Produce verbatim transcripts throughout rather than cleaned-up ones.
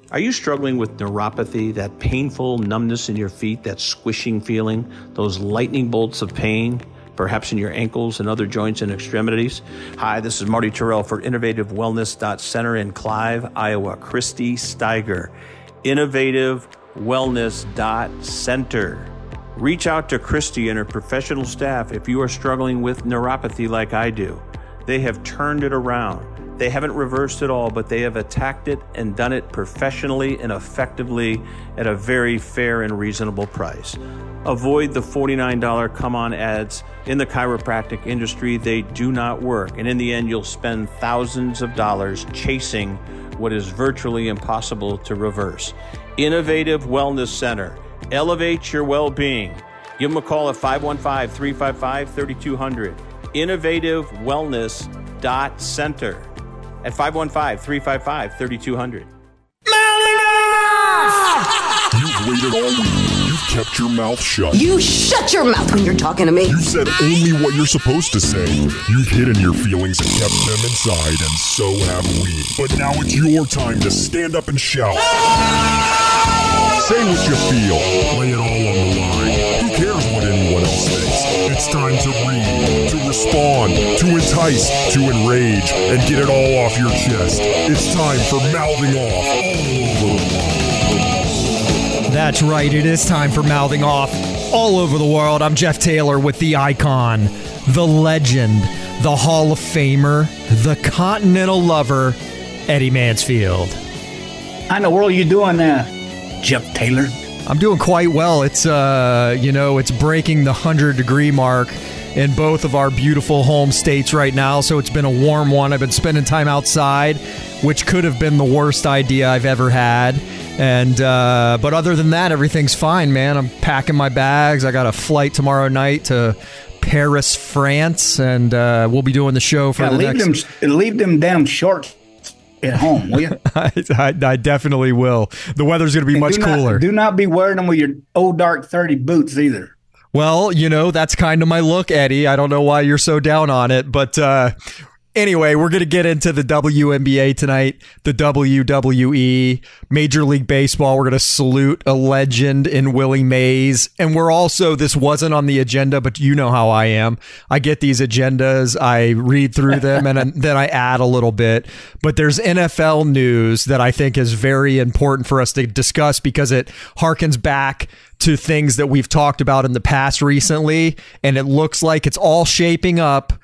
Are you struggling with neuropathy, that painful numbness in your feet, that squishing feeling, those lightning bolts of pain, perhaps in your ankles and other joints and extremities? Hi, this is Marty Terrell for Innovative Wellness Center in Clive, Iowa. Christy Steiger, Innovative Wellness Center. Reach out to Christy and her professional staff if you are struggling with neuropathy like I do. They have turned it around. They haven't reversed it all, but they have attacked it and done it professionally and effectively at a very fair and reasonable price. Avoid the forty-nine dollars come-on ads in the chiropractic industry. They do not work. And in the end, you'll spend thousands of dollars chasing what is virtually impossible to reverse. Innovative Wellness Center. Elevate your well-being. Give them a call at five one five, three five five, three two zero zero. Innovative Wellness Center. At five one five, three five five, three two zero zero. You've waited all week. You've kept your mouth shut. You shut your mouth when you're talking to me. You've said only what you're supposed to say. You've hidden your feelings and kept them inside, and so have we. But now it's your time to stand up and shout. Say what you feel. Lay it all on the line. Who cares what anyone else thinks? It's time to read, to respond, to entice, to enrage, and get it all off your chest. It's time for Mouthing Off all over the world. That's right. It is time for Mouthing Off all over the world. I'm Jeff Taylor with the icon, the legend, the Hall of Famer, the continental lover, Eddie Mansfield. How in the world are you doing there, Jeff Taylor? I'm doing quite well. It's, uh, you know, it's breaking the one hundred degree mark in both of our beautiful home states right now, so it's been a warm one. I've been spending time outside, which could have been the worst idea I've ever had. And uh, but other than that, everything's fine, man. I'm packing my bags. I got a flight tomorrow night to Paris, France, and uh, we'll be doing the show for yeah, the leave next... Them, leave them damn shorts at home, will you? I, I, I definitely will. The weather's going to be and much do not, cooler. Do not be wearing them with your old dark thirty boots either. Well, you know, that's kind of my look, Eddie. I don't know why you're so down on it, but uh, anyway, we're going to get into the W N B A tonight, the W W E, Major League Baseball. We're going to salute a legend in Willie Mays. And we're also, this wasn't on the agenda, but you know how I am. I get these agendas, I read through them, and then I add a little bit. But there's N F L news that I think is very important for us to discuss because it harkens back to things that we've talked about in the past recently. And it looks like it's all shaping up.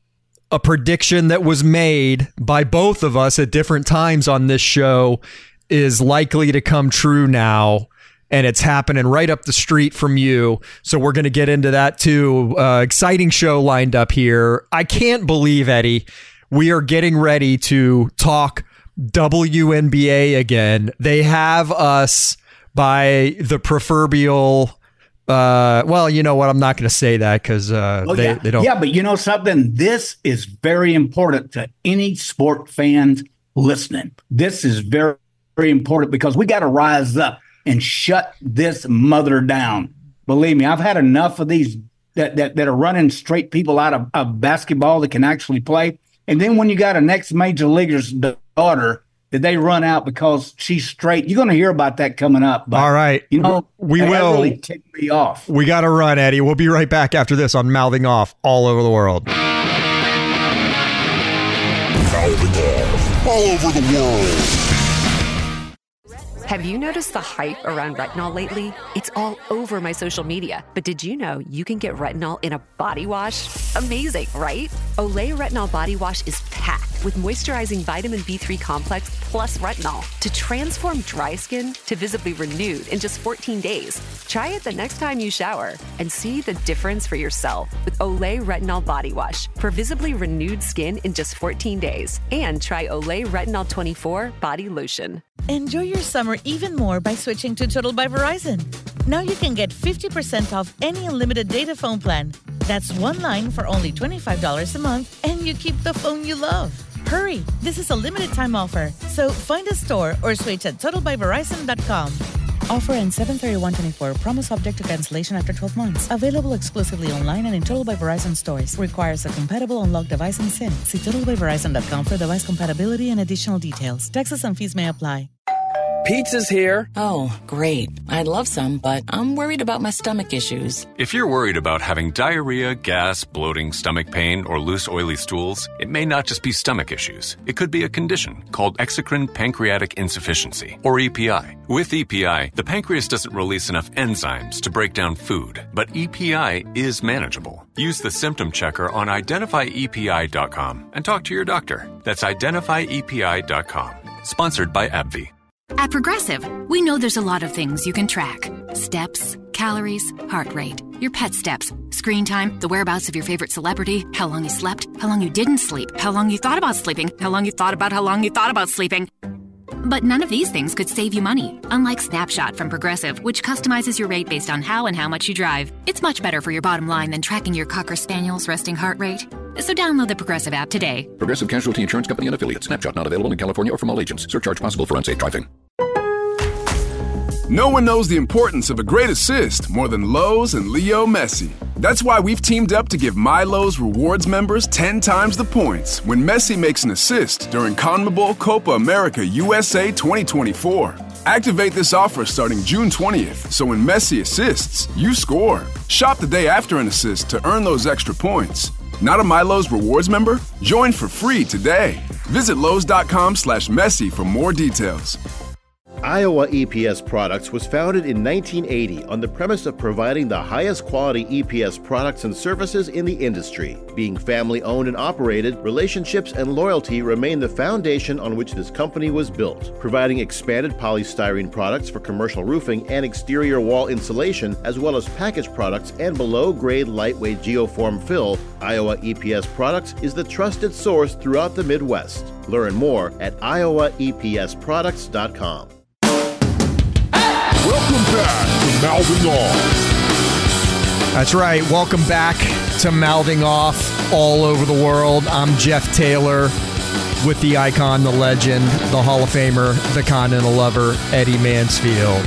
A prediction that was made by both of us at different times on this show is likely to come true now, and it's happening right up the street from you. So we're going to get into that too. Uh, exciting show lined up here. I can't believe, Eddie, we are getting ready to talk W N B A again. They have us by the proverbial... Uh, well, you know what? I'm not going to say that because uh, oh, they, yeah. they don't. Yeah, but you know something? This is very important to any sport fans listening. This is very, very important because we got to rise up and shut this mother down. Believe me, I've had enough of these that that, that are running straight people out of, of basketball that can actually play. And then when you got a next major leaguer's daughter that they run out because she's straight. You're going to hear about that coming up. But, all right. You know, we that will. really ticked me off. We got to run, Eddie. We'll be right back after this on Mouthing Off all over the world. Mouthing Off all over the world. Have you noticed the hype around retinol lately? It's all over my social media. But did you know you can get retinol in a body wash? Amazing, right? Olay Retinol Body Wash is packed with moisturizing vitamin B three complex plus retinol to transform dry skin to visibly renewed in just fourteen days. Try it the next time you shower and see the difference for yourself with Olay Retinol Body Wash for visibly renewed skin in just fourteen days. And try Olay Retinol twenty-four Body Lotion. Enjoy your summer even more by switching to Total by Verizon. Now you can get fifty percent off any unlimited data phone plan. That's one line for only twenty-five dollars a month, and you keep the phone you love. Hurry! This is a limited time offer, so find a store or switch at total by verizon dot com. Offer ends seven thirty-one twenty-four. Promo subject to cancellation after twelve months. Available exclusively online and in Total by Verizon stores. Requires a compatible unlocked device and SIM. See total by verizon dot com for device compatibility and additional details. Taxes and fees may apply. Pizza's here. Oh, great. I'd love some, but I'm worried about my stomach issues. If you're worried about having diarrhea, gas, bloating, stomach pain, or loose, oily stools, it may not just be stomach issues. It could be a condition called exocrine pancreatic insufficiency, or E P I. With E P I, the pancreas doesn't release enough enzymes to break down food, but E P I is manageable. Use the symptom checker on identify E P I dot com and talk to your doctor. That's identify E P I dot com. Sponsored by AbbVie. At Progressive, we know there's a lot of things you can track. Steps, calories, heart rate, your pet steps, screen time, the whereabouts of your favorite celebrity, how long you slept, how long you didn't sleep, how long you thought about sleeping, how long you thought about how long you thought about sleeping. But none of these things could save you money, unlike Snapshot from Progressive, which customizes your rate based on how and how much you drive. It's much better for your bottom line than tracking your Cocker Spaniel's resting heart rate. So download the Progressive app today. Progressive Casualty Insurance Company and Affiliates. Snapshot not available in California or from all agents. Surcharge possible for unsafe driving. No one knows the importance of a great assist more than Lowe's and Leo Messi. That's why we've teamed up to give My Lowe's Rewards members ten times the points when Messi makes an assist during CONMEBOL Copa America U S A twenty twenty-four. Activate this offer starting June twentieth, so when Messi assists, you score. Shop the day after an assist to earn those extra points. Not a My Lowe's Rewards member? Join for free today. Visit Lowe's.com slash Messi for more details. Iowa E P S Products was founded in nineteen eighty on the premise of providing the highest quality E P S products and services in the industry. Being family-owned and operated, relationships and loyalty remain the foundation on which this company was built. Providing expanded polystyrene products for commercial roofing and exterior wall insulation, as well as packaged products and below-grade lightweight geoform fill, Iowa E P S Products is the trusted source throughout the Midwest. Learn more at iowa e p s products dot com. Welcome back to Mouthing Off. That's right. Welcome back to Mouthing Off all over the world. I'm Jeff Taylor with the icon, the legend, the Hall of Famer, the Continental Lover, Eddie Mansfield.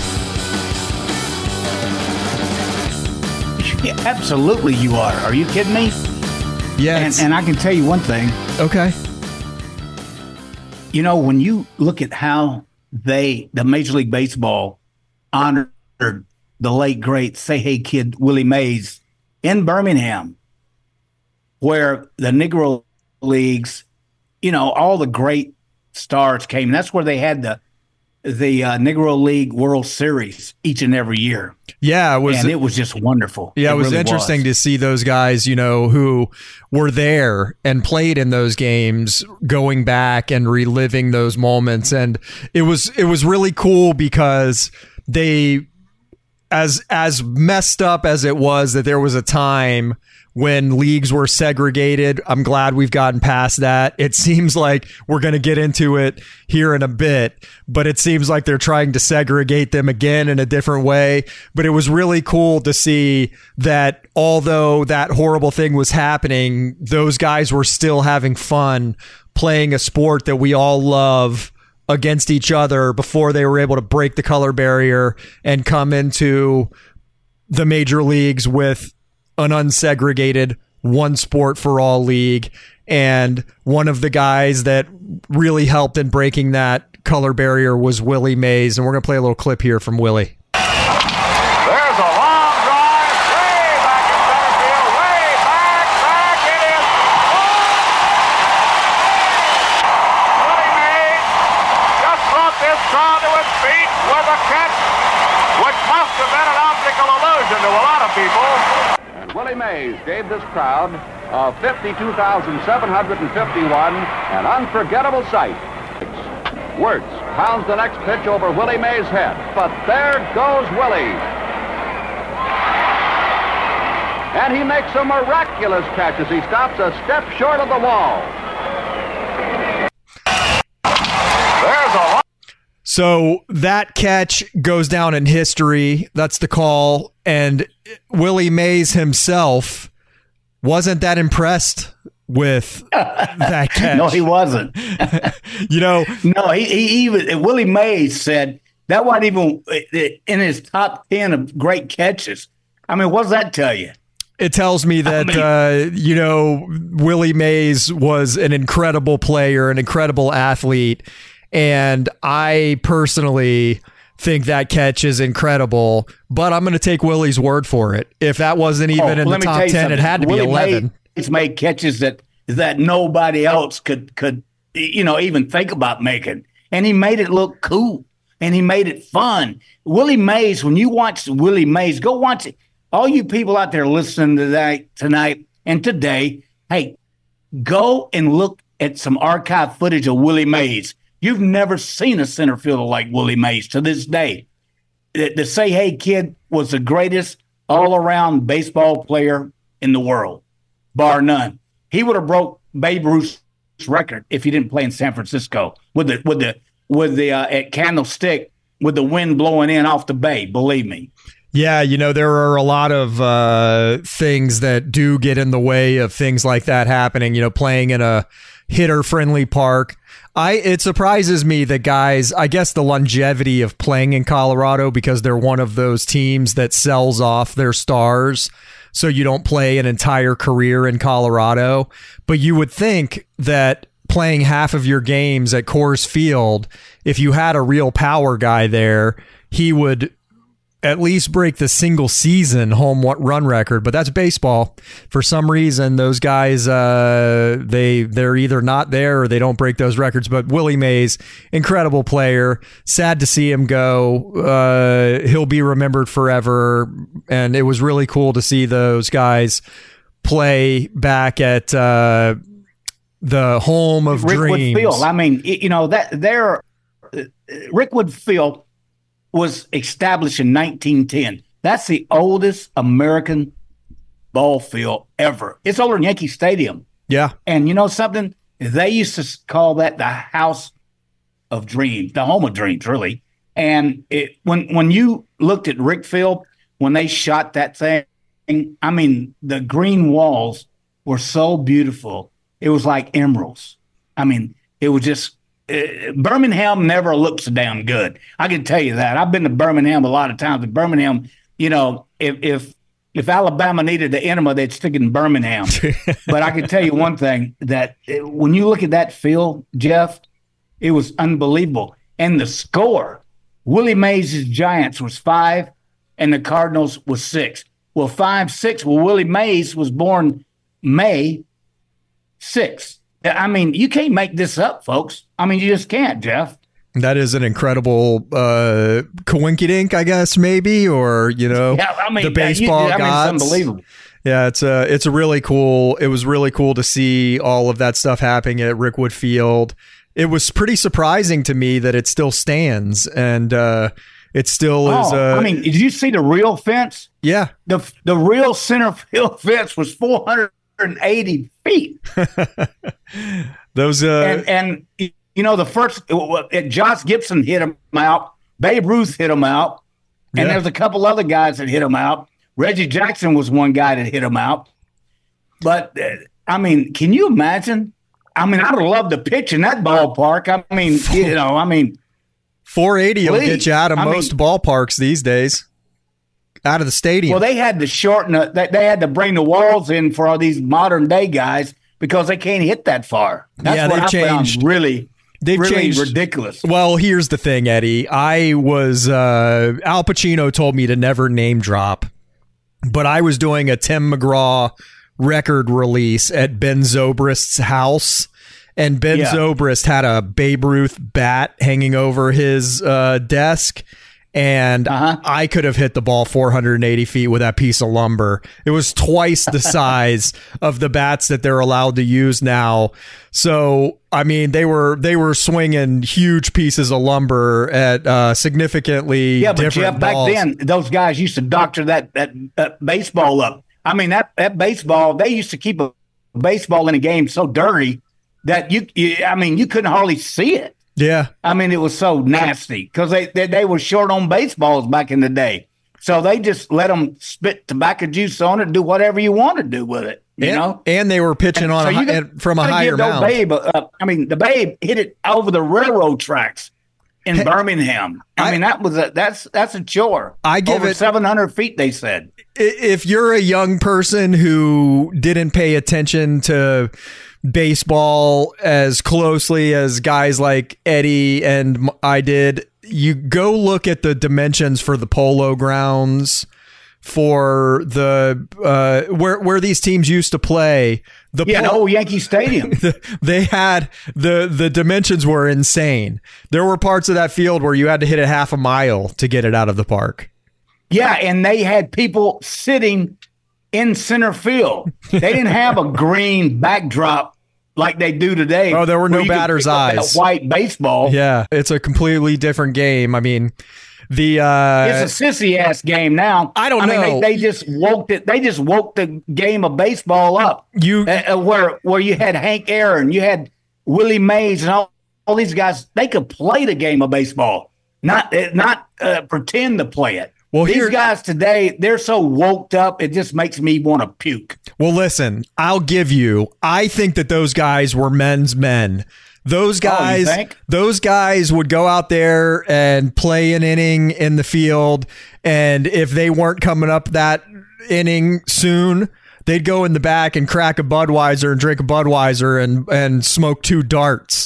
Yeah, absolutely you are. Are you kidding me? Yes. And, and I can tell you one thing. Okay. You know, when you look at how they, the Major League Baseball, honored the late, great Say Hey Kid Willie Mays in Birmingham, where the Negro Leagues, you know, all the great stars came. That's where they had the the uh, Negro League World Series each and every year. Yeah, it was, and it was just wonderful. Yeah, it, it was really interesting was. to see those guys, you know, who were there and played in those games, going back and reliving those moments. And it was it was really cool because they, as as messed up as it was, that there was a time when leagues were segregated. I'm glad we've gotten past that. It seems like we're going to get into it here in a bit, but it seems like they're trying to segregate them again in a different way. But it was really cool to see that although that horrible thing was happening, those guys were still having fun playing a sport that we all love against each other before they were able to break the color barrier and come into the major leagues with an unsegregated one sport for all league. And one of the guys that really helped in breaking that color barrier was Willie Mays. And we're going to play a little clip here from Willie. There's a long drive way back in center field, way back, back it is. Willie Mays just brought this crowd to its feet with a catch, which must have been an optical illusion to a lot of people. Willie Mays gave this crowd of fifty-two thousand seven hundred fifty-one an unforgettable sight. Wirtz pounds the next pitch over Willie Mays' head, but there goes Willie. And he makes a miraculous catch as he stops a step short of the wall. There's a lot. So that catch goes down in history. That's the call. And Willie Mays himself wasn't that impressed with that catch. No, he wasn't. You know, no, he, he even Willie Mays said that wasn't even in his top ten of great catches. I mean, what does that tell you? It tells me that, I mean, uh, you know, Willie Mays was an incredible player, an incredible athlete. And I personally think that catch is incredible, but I'm going to take Willie's word for it. If that wasn't even oh, in the top ten, something. it had to Willie be eleven. He's made catches that that nobody else could could you know even think about making, and he made it look cool and he made it fun. Willie Mays, when you watch Willie Mays, go watch it. All you people out there listening to that tonight and today, hey, go and look at some archive footage of Willie Mays. You've never seen a center fielder like Willie Mays to this day. The, the Say Hey Kid was the greatest all-around baseball player in the world, bar none. He would have broke Babe Ruth's record if he didn't play in San Francisco with the with the with the uh, at Candlestick with the wind blowing in off the bay. Believe me. Yeah, you know, there are a lot of uh, things that do get in the way of things like that happening, you know, playing in a hitter-friendly park. I It surprises me that guys, I guess the longevity of playing in Colorado, because they're one of those teams that sells off their stars, so you don't play an entire career in Colorado. But you would think that playing half of your games at Coors Field, if you had a real power guy there, he would at least break the single season home run record, but that's baseball. For some reason, those guys, uh, they, they're either not there or they don't break those records. But Willie Mays, incredible player. Sad to see him go. Uh, he'll be remembered forever. And it was really cool to see those guys play back at uh, the home of Rickwood dreams. Field. I mean, you know, that there, uh, Rickwood Field was established in nineteen ten. That's the oldest American ball field ever. It's older than Yankee Stadium. Yeah. And you know something? They used to call that the House of Dreams, the home of dreams, really. And it, when when you looked at Rick Field, when they shot that thing, I mean, the green walls were so beautiful. It was like emeralds. I mean, it was just Uh, Birmingham never looks damn good. I can tell you that. I've been to Birmingham a lot of times. But Birmingham, you know, if if if Alabama needed an enema, they'd stick it in Birmingham. But I can tell you one thing, that it, when you look at that field, Jeff, it was unbelievable. And the score, Willie Mays' Giants was five, and the Cardinals was six. Well, five, six. Well, Willie Mays was born May sixth. I mean, you can't make this up, folks. I mean, you just can't, Jeff. That is an incredible uh, coinkydink, I guess, maybe, or, you know, yeah, I mean, the baseball you, I gods. mean, it's unbelievable. Yeah, it's a, it's a really cool, it was really cool to see all of that stuff happening at Rickwood Field. It was pretty surprising to me that it still stands, and uh, it still oh, is. Uh, I mean, did you see the real fence? Yeah. The, the real center field fence was four hundred eighty feet. Those uh and, and you know the first uh, Josh Gibson hit him out, Babe Ruth hit him out, and yeah. there's a couple other guys that hit him out. Reggie Jackson was one guy that hit him out. But uh, I mean, can you imagine? I mean, I'd love to pitch in that ballpark. I mean, you know, I mean, four eighty will please. get you out of I most mean, ballparks these days. Out of the stadium. Well, they had to shorten it. They, they had to bring the walls in for all these modern day guys because they can't hit that far. That's yeah, what they've I changed. Found really, they've really changed. ridiculous. Well, here's the thing, Eddie. I was uh, Al Pacino told me to never name drop, but I was doing a Tim McGraw record release at Ben Zobrist's house. And Ben Yeah. Zobrist had a Babe Ruth bat hanging over his uh, desk. And Uh-huh. I could have hit the ball four hundred eighty feet with that piece of lumber. It was twice the size of the bats that they're allowed to use now. So, I mean, they were they were swinging huge pieces of lumber at uh, significantly Yeah, but different Jeff, balls. back then, those guys used to doctor that, that that baseball up. I mean, that that baseball, they used to keep a baseball in a game so dirty that you, you I mean, you couldn't hardly see it. Yeah. I mean, it was so nasty because they, they they were short on baseballs back in the day. So they just let them spit tobacco juice on it and do whatever you want to do with it, you and, know? And they were pitching And on so a, you hi- got- from a gotta higher give those mound. Babe, uh, I mean, the Babe hit it over the railroad tracks in Hey, Birmingham. I, I- mean, that was a that's that's a chore. I give over it- seven hundred feet, they said. If you're a young person who didn't pay attention to baseball as closely as guys like Eddie and I did, you go look at the dimensions for the Polo Grounds, for the uh, where where these teams used to play. The yeah, pol- no Yankee Stadium. They had the the dimensions were insane. There were parts of that field where you had to hit it half a mile to get it out of the park. Yeah, and they had people sitting in center field. They didn't have a green backdrop like they do today. Oh, there were no batter's eyes. White baseball. Yeah, it's a completely different game. I mean, the uh, it's a sissy ass game now. I don't I know. mean, they, they just woke it. They just woke the game of baseball up. You uh, where where you had Hank Aaron, you had Willie Mays, and all, all these guys. They could play the game of baseball, not not uh, pretend to play it. Well, these here, guys today, they're so woked up, it just makes me want to puke. Well, listen, I'll give you. I think that those guys were men's men. Those guys, oh, you think? those guys would go out there and play an inning in the field, and if they weren't coming up that inning soon, they'd go in the back and crack a Budweiser and drink a Budweiser and and smoke two darts.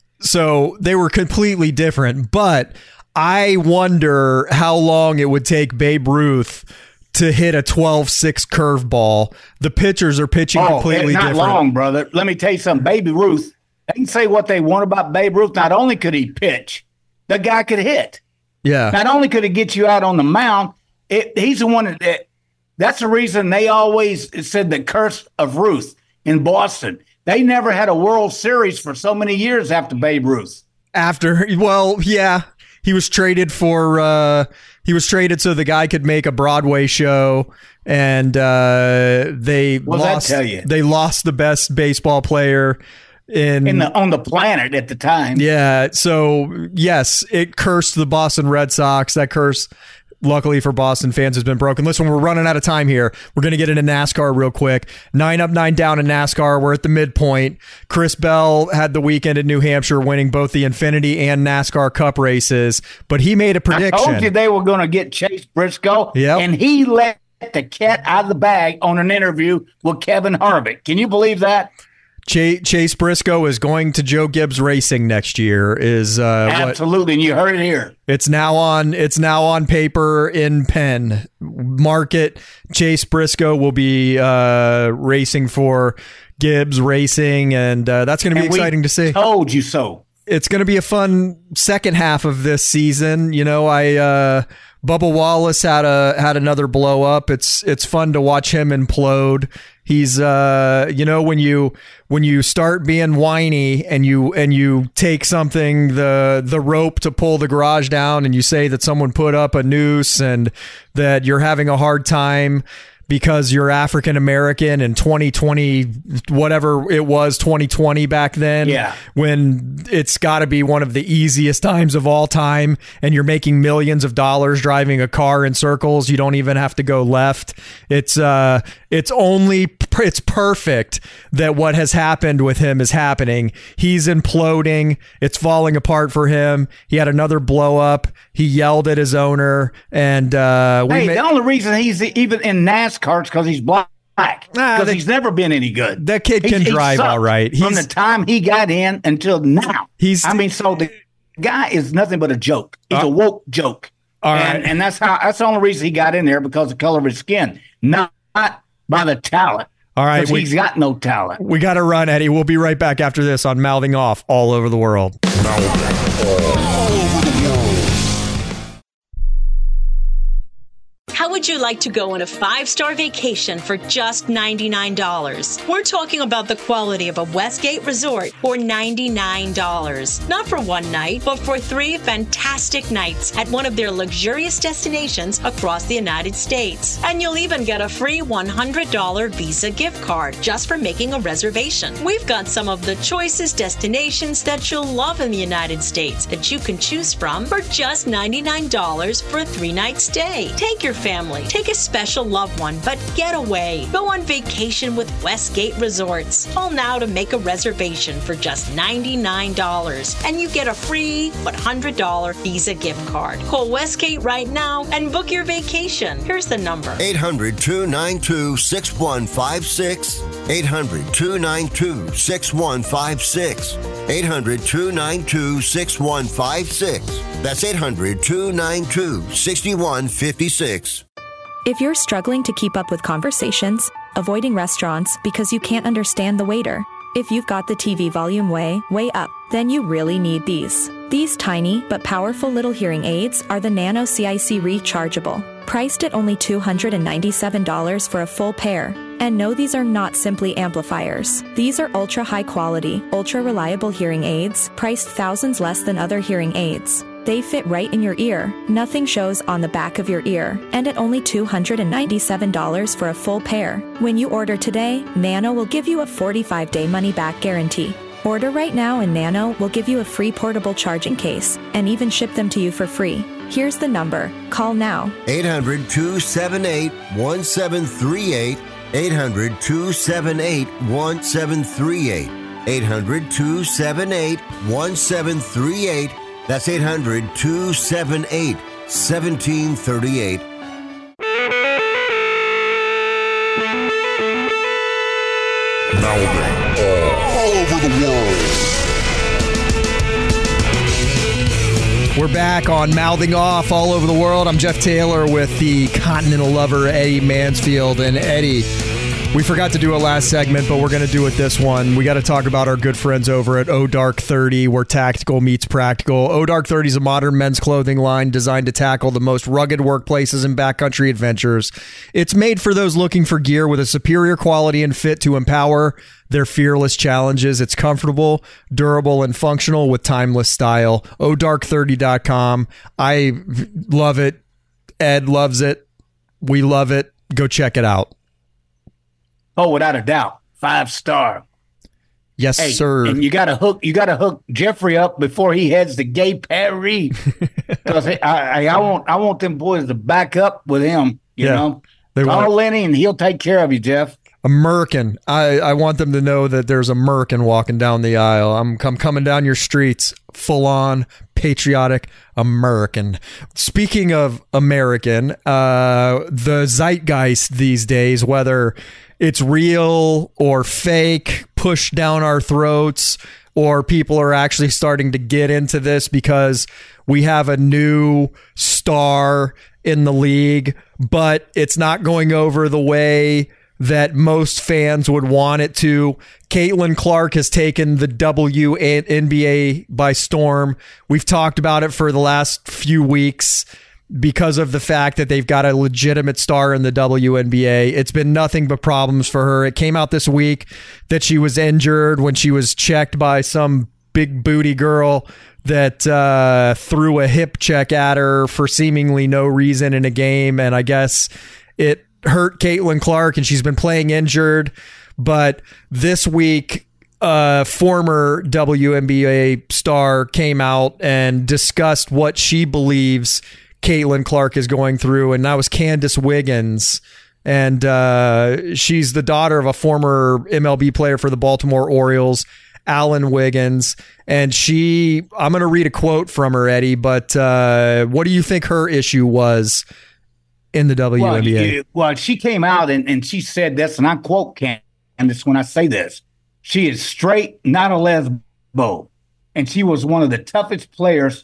So they were completely different, but I wonder how long it would take Babe Ruth to hit a twelve six curveball. The pitchers are pitching oh, completely not different. Not long, brother. Let me tell you something. Babe Ruth, they can say what they want about Babe Ruth. Not only could he pitch, the guy could hit. Yeah. Not only could he get you out on the mound, it, he's the one that, that – that's the reason they always said the curse of Ruth in Boston. They never had a World Series for so many years after Babe Ruth. After – well, yeah. He was traded for uh, he was traded so the guy could make a Broadway show, and uh, they what lost. That tell you? They lost the best baseball player in, in the, on the planet at the time. Yeah, so yes, it cursed the Boston Red Sox. That curse, luckily for Boston fans, has been broken. Listen, we're running out of time here. We're going to get into NASCAR real quick. Nine up, nine down in NASCAR. We're at the midpoint. Chris Bell had the weekend in New Hampshire, winning both the Infinity and NASCAR Cup races, but he made a prediction. I told you they were going to get Chase Briscoe, yep. and he let the cat out of the bag on an interview with Kevin Harvick. Can you believe that? Chase Briscoe is going to Joe Gibbs Racing next year. Is uh, absolutely, what, and you heard it here. It's now on. It's now on paper in pen. Market. Chase Briscoe will be uh, racing for Gibbs Racing, and uh, that's going to be and exciting we to see. Told you so. It's going to be a fun second half of this season. You know, I uh, Bubba Wallace had a had another blow up. It's it's fun to watch him implode. He's uh, you know, when you when you start being whiny and you and you take something, the the rope to pull the garage down, and you say that someone put up a noose and that you're having a hard time because you're African American in twenty twenty, whatever it was, twenty twenty back then, yeah. when it's got to be one of the easiest times of all time, and you're making millions of dollars driving a car in circles. You don't even have to go left. It's uh, it's only it's perfect that what has happened with him is happening. He's imploding. It's falling apart for him. He had another blow up. He yelled at his owner, and uh, we hey, ma- the only reason he's even in NASCAR is because he's black. Because nah, he's never been any good. That kid can he's, drive he all right. From He's, the time he got in until now. He's. I mean, so the guy is nothing but a joke. He's uh, a woke joke. All and, right. and that's how. That's the only reason he got in there, because of the color of his skin, not by the talent. All right, we, he's got no talent. We got to run, Eddie. We'll be right back after this on Mouthing Off all over the world. How would you like to go on a five-star vacation for just ninety-nine dollars? We're talking about the quality of a Westgate resort for ninety-nine dollars. Not for one night, but for three fantastic nights at one of their luxurious destinations across the United States. And you'll even get a free one hundred dollars Visa gift card just for making a reservation. We've got some of the choicest destinations that you'll love in the United States that you can choose from for just ninety-nine dollars for a three-night stay. Take your family family. Take a special loved one, but get away. Go on vacation with Westgate Resorts. Call now to make a reservation for just ninety-nine dollars, and you get a free but one hundred dollars Visa gift card. Call Westgate right now and book your vacation. Here's the number. eight hundred, two nine two, six one five six. eight hundred, two nine two, six one five six. eight hundred, two nine two, six one five six. That's eight hundred, two nine two, six one five six. If you're struggling to keep up with conversations, avoiding restaurants because you can't understand the waiter, if you've got the T V volume way, way up, then you really need these. These tiny but powerful little hearing aids are the Nano C I C Rechargeable, priced at only two hundred ninety-seven dollars for a full pair. And no, these are not simply amplifiers. These are ultra high quality, ultra reliable hearing aids, priced thousands less than other hearing aids. They fit right in your ear, nothing shows on the back of your ear, and at only two hundred ninety-seven dollars for a full pair. When you order today, Nano will give you a forty-five day money-back guarantee. Order right now and Nano will give you a free portable charging case and even ship them to you for free. Here's the number. Call now. eight hundred, two seven eight, one seven three eight. eight hundred, two seven eight, one seven three eight. eight hundred, two seven eight, one seven three eight. That's eight hundred, two seven eight, one seven three eight. Mouthing all over the world. We're back on Mouthing Off all over the world. I'm Jeff Taylor with the Continental Lover, Eddie Mansfield. And Eddie, we forgot to do a last segment, but we're going to do it this one. We got to talk about our good friends over at O Dark thirty, where tactical meets practical. O Dark thirty is a modern men's clothing line designed to tackle the most rugged workplaces and backcountry adventures. It's made for those looking for gear with a superior quality and fit to empower their fearless challenges. It's comfortable, durable, and functional with timeless style. O dark thirty dot com. I love it. Ed loves it. We love it. Go check it out. Oh, without a doubt, five star. Yes, hey, sir. And you got to hook, you got to hook Jeffrey up before he heads to Gay Paris, because I, I, I want, I want them boys to back up with him. You Yeah, know, they call want- Lenny and he'll take care of you, Jeff. A Merkin. I, I want them to know that there's a Merkin walking down the aisle. I'm, I'm coming down your streets, full on patriotic American. Speaking of American, uh, the zeitgeist these days, whether it's real or fake, pushed down our throats, or people are actually starting to get into this because we have a new star in the league, but it's not going over the way that most fans would want it to. Caitlin Clark has taken the W N B A by storm. We've talked about it for the last few weeks because of the fact that they've got a legitimate star in the W N B A. It's been nothing but problems for her. It came out this week that she was injured when she was checked by some big booty girl that uh, threw a hip check at her for seemingly no reason in a game. And I guess it hurt Caitlin Clark, and she's been playing injured. But this week, a former W N B A star came out and discussed what she believes Caitlin Clark is going through, and that was Candace Wiggins. And uh, she's the daughter of a former M L B player for the Baltimore Orioles, Alan Wiggins. And she, I'm going to read a quote from her, Eddie, but uh, what do you think her issue was in the W N B A? Well, you- well, she came out and, and she said this, and I quote Candace when I say this. She is straight, not a lesbo. And she was one of the toughest players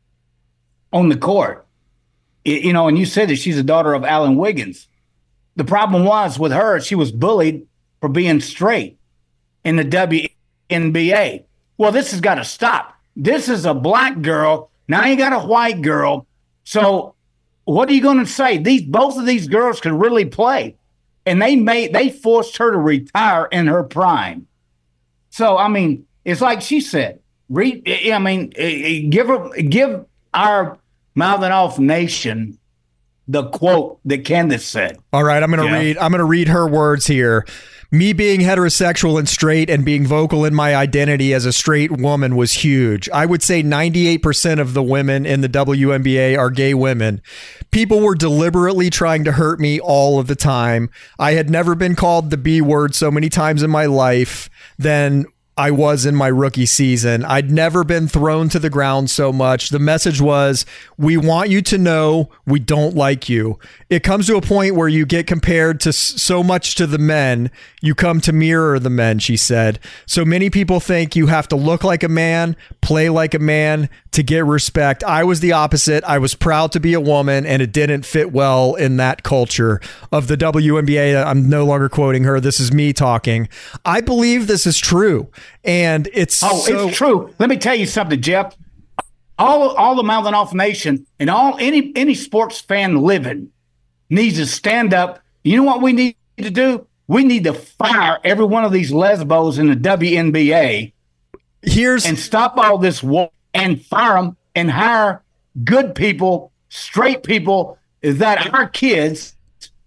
on the court. Y- You know, and you said that she's a daughter of Alan Wiggins. The problem was with her, she was bullied for being straight in the W N B A. Well, this has got to stop. This is a black girl. Now you got a white girl. So what are you going to say? These both of these girls could really play, and they made they forced her to retire in her prime. So I mean, it's like she said. Re, I mean, eh, eh, give her give our Mouthing Off Nation the quote that Candace said. All right, I'm going to Yeah. read I'm going to read her words here. Me being heterosexual and straight and being vocal in my identity as a straight woman was huge. I would say ninety-eight percent of the women in the W N B A are gay women. People were deliberately trying to hurt me all of the time. I had never been called the B word so many times in my life than I was in my rookie season. I'd never been thrown to the ground so much. The message was, we want you to know we don't like you. It comes to a point where you get compared to so much to the men, you come to mirror the men, she said. So many people think you have to look like a man, play like a man to get respect. I was the opposite. I was proud to be a woman, and it didn't fit well in that culture of the W N B A. I'm no longer quoting her. This is me talking. I believe this is true. And it's oh, so- it's true. Let me tell you something, Jeff. All all the Mouthing Off Nation and all any any sports fan living needs to stand up. You know what we need to do? We need to fire every one of these lesbos in the W N B A. Here's and stop all this war and fire them and hire good people, straight people that our kids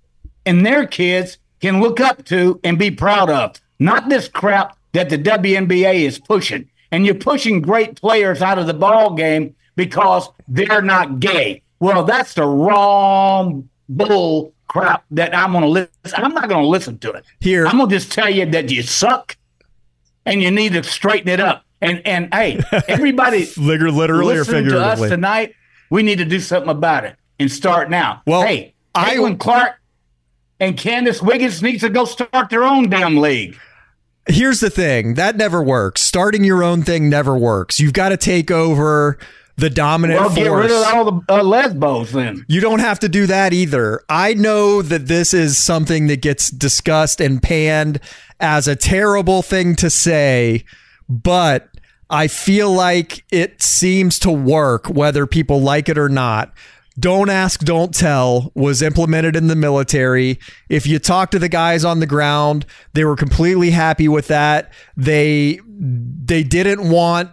and their kids can look up to and be proud of. Not this crap that the W N B A is pushing. And you're pushing great players out of the ball game because they're not gay. Well, that's the wrong bull crap that I'm going to listen. I'm not going to listen to it. Here, I'm going to just tell you that you suck and you need to straighten it up. And and hey, everybody, literally or listening to us figuratively tonight, we need to do something about it and start now. Well, hey, I- Caitlin Clark and Candace Wiggins needs to go start their own damn league. Here's the thing. That never works. Starting your own thing never works. You've got to take over the dominant Well, force. get rid of all the uh, lesbos then. You don't have to do that either. I know that this is something that gets discussed and panned as a terrible thing to say, but I feel like it seems to work whether people like it or not. Don't ask, don't tell was implemented in the military. If you talk to the guys on the ground, they were completely happy with that. They they didn't want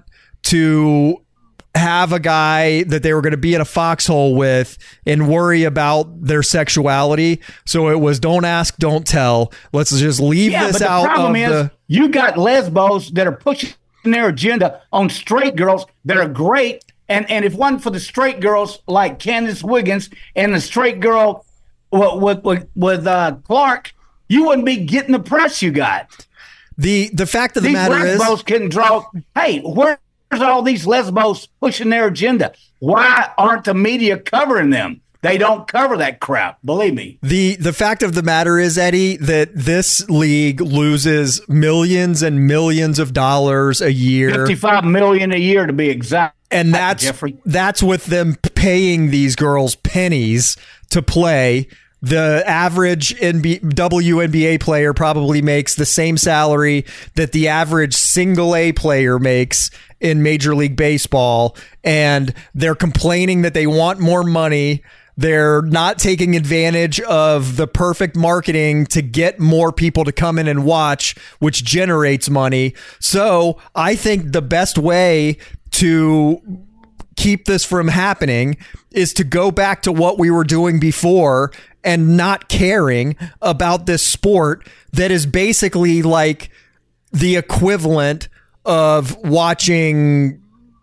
to have a guy that they were going to be in a foxhole with and worry about their sexuality. So it was don't ask, don't tell. Let's just leave yeah, this but the out problem of is the... you got lesbos that are pushing their agenda on straight girls that are great. And and if it wasn't for the straight girls like Candace Wiggins and the straight girl with with, with, with uh, Clark, you wouldn't be getting the press you got. The the fact of the these matter is, lesbos can draw. Hey, where's all these lesbos pushing their agenda? Why aren't the media covering them? They don't cover that crap. Believe me. The the fact of the matter is, Eddie, that this league loses millions and millions of dollars a year. fifty-five million a year to be exact. And that's Jeffrey. that's with them paying these girls pennies to play. The average N B A, W N B A player probably makes the same salary that the average single A player makes in Major League Baseball. And they're complaining that they want more money. They're not taking advantage of the perfect marketing to get more people to come in and watch, which generates money. So I think the best way to keep this from happening is to go back to what we were doing before and not caring about this sport that is basically like the equivalent of watching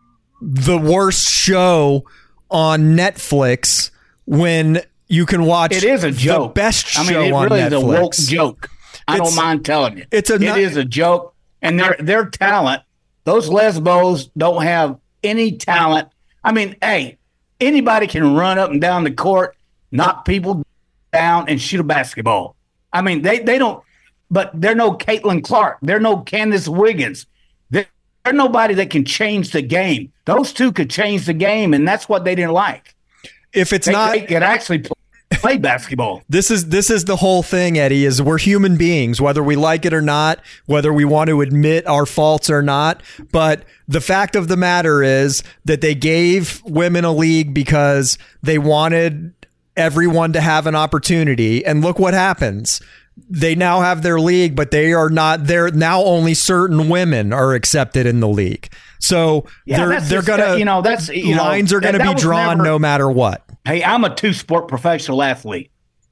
the worst show on Netflix when you can watch it is a joke. the best show I mean, it on really Netflix. is a woke joke. I It's- don't mind telling you. it's a it not- is a joke. And their their talent, those lesbos don't have any talent. I mean, hey, anybody can run up and down the court, knock people down, and shoot a basketball. I mean, they, they don't, but they're no Caitlin Clark. They're no Candace Wiggins. They're, they're nobody that can change the game. Those two could change the game, and that's what they didn't like. If it's they, not, they could actually play, play basketball. This is this is the whole thing, Eddie, is we're human beings, whether we like it or not, whether we want to admit our faults or not. But the fact of the matter is that they gave women a league because they wanted everyone to have an opportunity. And look what happens. They now have their league, but they are not there. Now only certain women are accepted in the league. So Yeah, they're that's they're just, gonna uh, you know, that's you know, lines are that- gonna that be was drawn never- no matter what. Hey, I'm a two-sport professional athlete,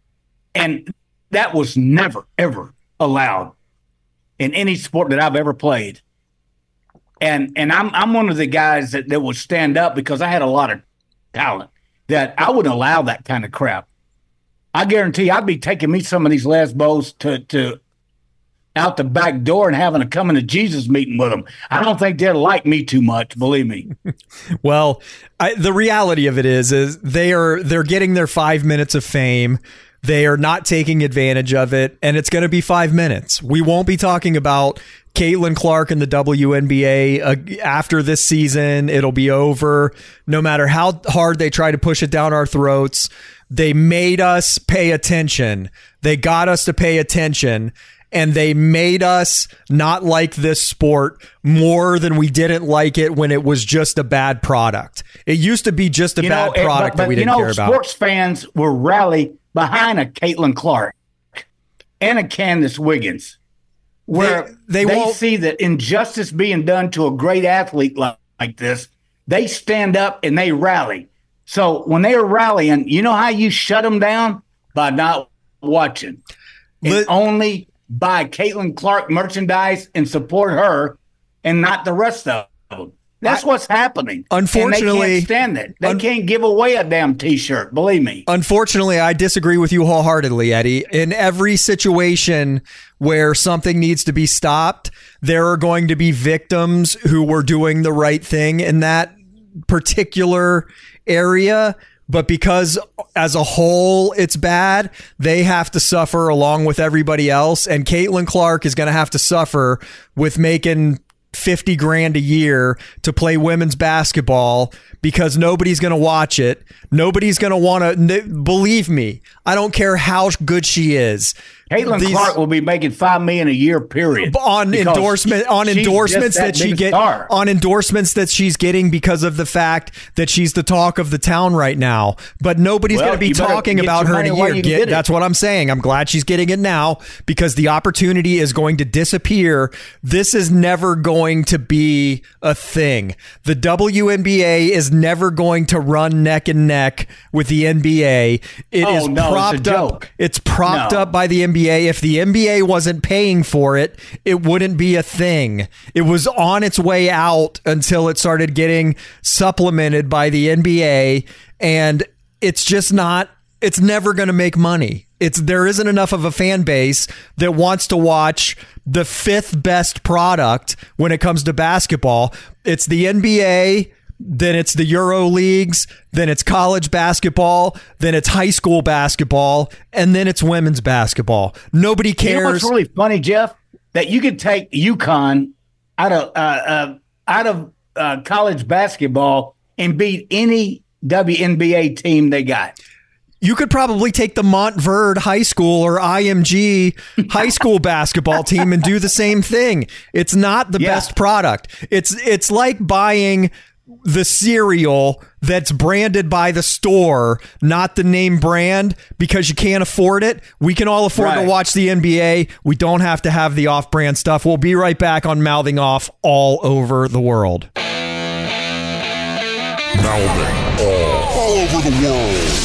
and that was never, ever allowed in any sport that I've ever played. And and I'm I'm one of the guys that, that would stand up because I had a lot of talent, that I wouldn't allow that kind of crap. I guarantee you, I'd be taking me some of these lesbos to to out the back door and having a coming to Jesus meeting with them. I don't think they'd like me too much, believe me. Well, I, the reality of it is, is they are they're getting their five minutes of fame. They are not taking advantage of it, and it's going to be five minutes. We won't be talking about Caitlin Clark and the W N B A uh, after this season. It'll be over. No matter how hard they try to push it down our throats, they made us pay attention. They got us to pay attention, and they made us not like this sport more than we didn't like it when it was just a bad product. It used to be just a you bad know, product but, but, that we you didn't know, care about. Sports fans will rally behind a Caitlin Clark and a Candace Wiggins, where they, they, they see that injustice being done to a great athlete like, like this. They stand up and they rally. So when they are rallying, you know how you shut them down? By not watching. And Let, only buy Caitlin Clark merchandise and support her and not the rest of them. That's I, what's happening. Unfortunately, and they can't stand it. They un- can't give away a damn T-shirt. Believe me. Unfortunately, I disagree with you wholeheartedly, Eddie. In every situation where something needs to be stopped, there are going to be victims who were doing the right thing in that particular area. But because as a whole it's bad, they have to suffer along with everybody else. And Caitlin Clark is going to have to suffer with making fifty grand a year to play women's basketball because nobody's going to watch it. Nobody's going to want to, believe me, I don't care how good she is. Caitlin These, Clark will be making five million a year, period. On endorsement, on endorsements that, that she get, star. on endorsements that she's getting because of the fact that she's the talk of the town right now. But nobody's well, going to be talking about her in a year. Get, get that's what I'm saying. I'm glad she's getting it now because the opportunity is going to disappear. This is never going to be a thing. The W N B A is never going to run neck and neck with the N B A. It oh, is no, propped it's a up. joke. It's propped no. up by the N B A. If the N B A wasn't paying for it, it wouldn't be a thing. It was on its way out until it started getting supplemented by the N B A, and it's just not, it's never going to make money. It's there isn't enough of a fan base that wants to watch the fifth best product when it comes to basketball. It's the N B A, then it's the Euro leagues, then it's college basketball, then it's high school basketball, and then it's women's basketball. Nobody cares. You know what's really funny, Jeff? That you could take UConn out of uh, uh, out of uh, college basketball and beat any W N B A team they got. You could probably take the Montverde High School or I M G high school basketball team and do the same thing. It's not the yeah. best product. It's it's like buying the cereal that's branded by the store, not the name brand, because you can't afford it. We can all afford right. to watch the N B A. We don't have to have the off-brand stuff. We'll be right back on Mouthing Off all over the world. Mouthing Off all over the world.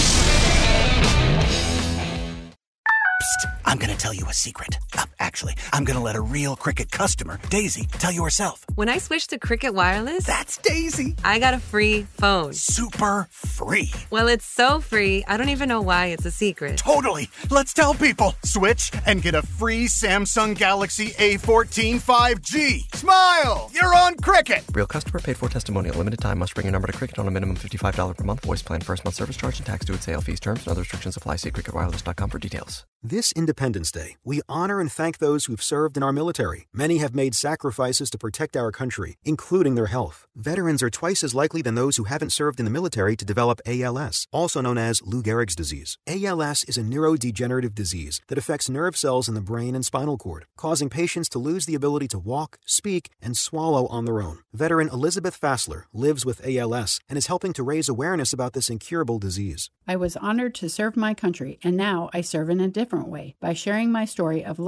I'm going to tell you a secret. Uh, actually, I'm going to let a real Cricket customer, Daisy, tell you herself. When I switched to Cricket Wireless, that's Daisy. I got a free phone. Super free. Well, it's so free, I don't even know why it's a secret. Totally. Let's tell people. Switch and get a free Samsung Galaxy A fourteen five G. Smile! You're on Cricket. Real customer paid for testimonial. Limited time. Must bring your number to Cricket on a minimum fifty-five dollars per month. Voice plan. First month service charge and tax due at sale. Fees, terms, and other restrictions apply. See cricket wireless dot com for details. This Independence Day, we honor and thank those who've served in our military. Many have made sacrifices to protect our country, including their health. Veterans are twice as likely than those who haven't served in the military to develop A L S, also known as Lou Gehrig's disease. A L S is a neurodegenerative disease that affects nerve cells in the brain and spinal cord, causing patients to lose the ability to walk, speak, and swallow on their own. Veteran Elizabeth Fassler lives with A L S and is helping to raise awareness about this incurable disease. I was honored to serve my country, and now I serve in a different way by sharing my story of living with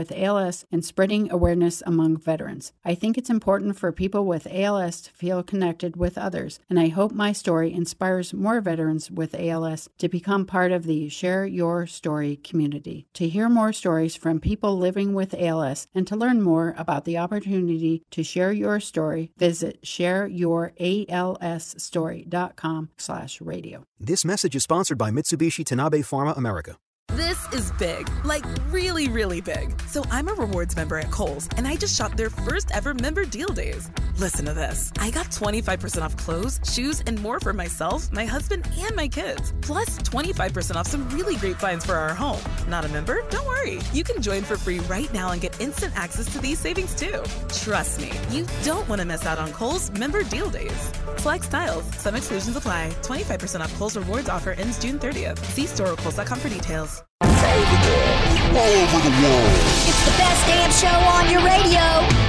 with A L S and spreading awareness among veterans. I think it's important for people with A L S to feel connected with others, and I hope my story inspires more veterans with A L S to become part of the Share Your Story community. To hear more stories from people living with A L S and to learn more about the opportunity to share your story, visit share your A L S story dot com slash radio. This message is sponsored by Mitsubishi Tanabe Pharma America. This is big, like really, really big. So I'm a rewards member at Kohl's, and I just shopped their first ever member deal days. Listen to this. I got twenty-five percent off clothes, shoes, and more for myself, my husband, and my kids. Plus twenty-five percent off some really great finds for our home. Not a member? Don't worry. You can join for free right now and get instant access to these savings too. Trust me, you don't want to miss out on Kohl's member deal days. Select styles. Some exclusions apply. twenty-five percent off Kohl's rewards offer ends June thirtieth. See store or kohls dot com for details. All over the world. It's the best damn show on your radio.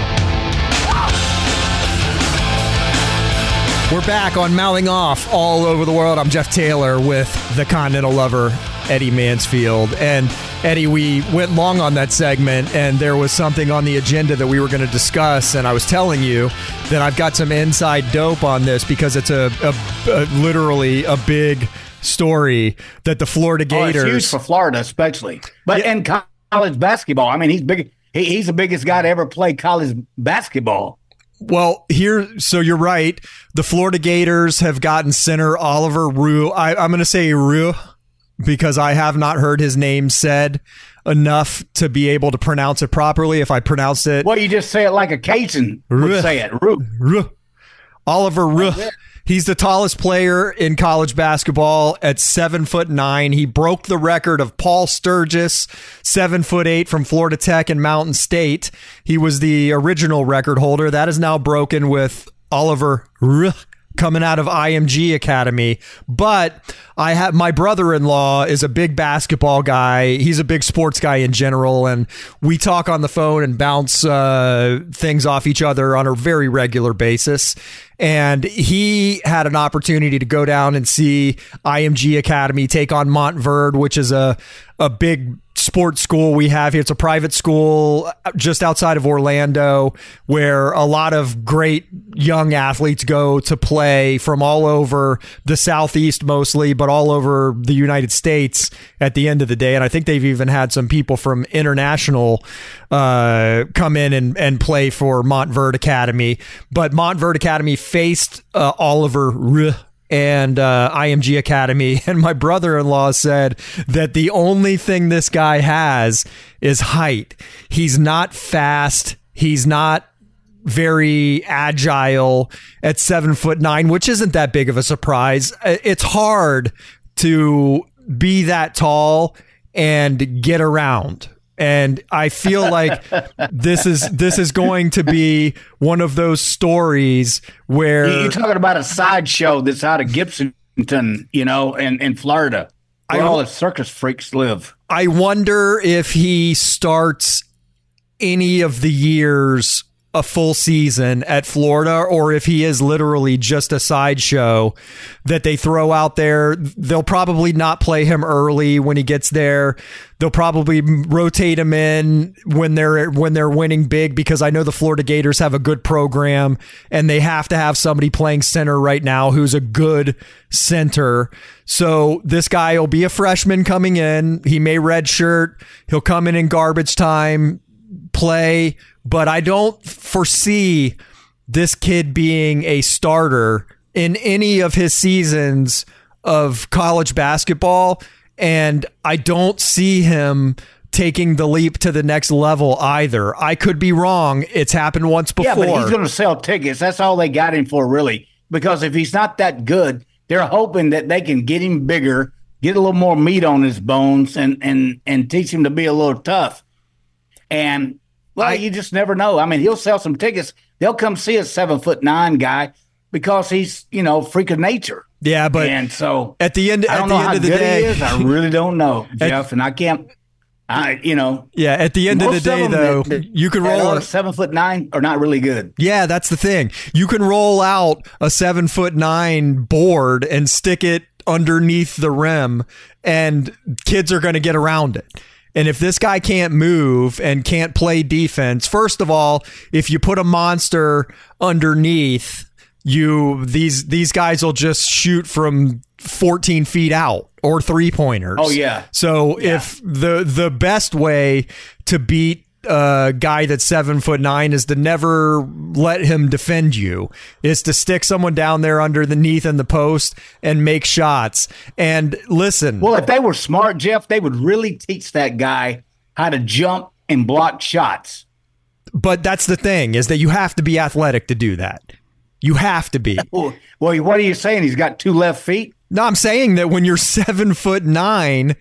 We're back on Mouthing Off all over the world. I'm Jeff Taylor with the Continental Lover, Eddie Mansfield. And Eddie, we went long on that segment, and there was something on the agenda that we were going to discuss, and I was telling you that I've got some inside dope on this because it's a, a, a literally a big story that the Florida Gators... Oh, it's huge for Florida, especially. But yeah. in college basketball, I mean, he's big. He, he's the biggest guy to ever play college basketball. Well, here, so you're right. The Florida Gators have gotten center Oliver Rue. I, I'm going to say Rue because I have not heard his name said enough to be able to pronounce it properly. If I pronounced it... Well, you just say it like a Cajun would say it. Rue. Rue. Oliver Rue. He's the tallest player in college basketball at seven foot nine. He broke the record of Paul Sturgis, seven foot eight from Florida Tech and Mountain State. He was the original record holder. That is now broken with Oliver Ruh coming out of I M G Academy. But I have my brother-in-law is a big basketball guy. He's a big sports guy in general, and we talk on the phone and bounce uh, things off each other on a very regular basis. And he had an opportunity to go down and see I M G Academy take on Montverde, which is a, a big sports school we have here. It's a private school just outside of Orlando where a lot of great young athletes go to play from all over the Southeast mostly, but all over the United States at the end of the day. And I think they've even had some people from international uh, come in and, and play for Montverde Academy. But Montverde Academy faced uh, Oliver Ruh and uh, I M G Academy, and my brother-in-law said that the only thing this guy has is height. He's not fast. He's not very agile at seven foot nine, which isn't that big of a surprise. It's hard to be that tall and get around. And I feel like this is this is going to be one of those stories where you're talking about a sideshow that's out of Gibsonton, you know, in, in Florida, where I, all the circus freaks live. I wonder if he starts any of the years a full season at Florida, or if he is literally just a sideshow that they throw out there. They'll probably not play him early when he gets there. They'll probably rotate him in when they're when they're winning big, because I know the Florida Gators have a good program and they have to have somebody playing center right now who's a good center. So this guy will be a freshman coming in. He may redshirt. He'll come in in garbage time, play. But I don't foresee this kid being a starter in any of his seasons of college basketball. And I don't see him taking the leap to the next level either. I could be wrong. It's happened once before. Yeah, but he's going to sell tickets. That's all they got him for, really. Because if he's not that good, they're hoping that they can get him bigger, get a little more meat on his bones, and and and teach him to be a little tough. And well, I, you just never know. I mean, he'll sell some tickets. They'll come see a seven foot nine guy because he's, you know, freak of nature. Yeah, but and so at the end, I don't at know the end how of the good day, he is. I really don't know, Jeff, at, and I can't. I, you know, yeah. At the end of the day, of though, that, that, you can roll a seven foot nine are not really good. Yeah, that's the thing. You can roll out a seven foot nine board and stick it underneath the rim, and kids are going to get around it. And if this guy can't move and can't play defense, first of all, if you put a monster underneath, you these these guys will just shoot from fourteen feet out or three pointers. Oh yeah. So yeah. if the the best way to beat a guy that's seven foot nine is to never let him defend you, is to stick someone down there underneath in the post and make shots. And listen, well, if they were smart, Jeff, they would really teach that guy how to jump and block shots. But that's the thing, is that you have to be athletic to do that. You have to be. Well, what are you saying? He's got two left feet? No, I'm saying that when you're seven foot nine,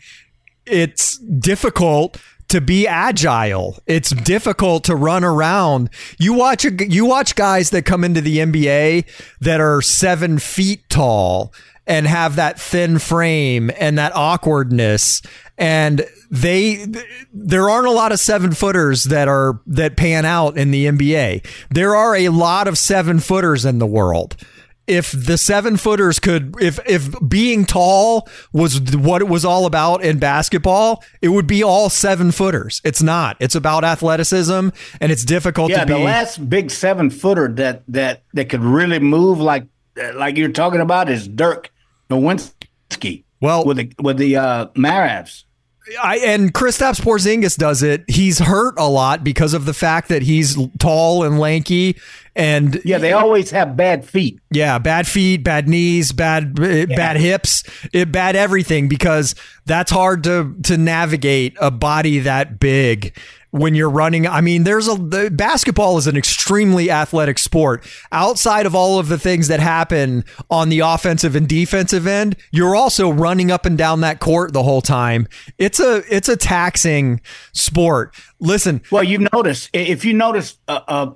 it's difficult to be agile. It's difficult to run around. You watch a, you watch guys that come into the N B A that are seven feet tall and have that thin frame and that awkwardness, and they there aren't a lot of seven footers that are that pan out in the N B A. There are a lot of seven footers in the world. If the seven footers could, if if being tall was what it was all about in basketball, it would be all seven footers. It's not. It's about athleticism, and it's difficult yeah, to be. Yeah, the last big seven footer that that that could really move like like you're talking about is Dirk Nowitzki. Well, with the with the uh, Mavs. I, and Kristaps Porzingis does it. He's hurt a lot because of the fact that he's tall and lanky, and yeah, they always have bad feet. Yeah, bad feet, bad knees, bad yeah. bad hips, it, bad everything, because that's hard to to navigate a body that big when you're running. I mean, there's a the, basketball is an extremely athletic sport. Outside of all of the things that happen on the offensive and defensive end, you're also running up and down that court the whole time. It's a it's a taxing sport. Listen, well, you notice if you notice, uh, uh,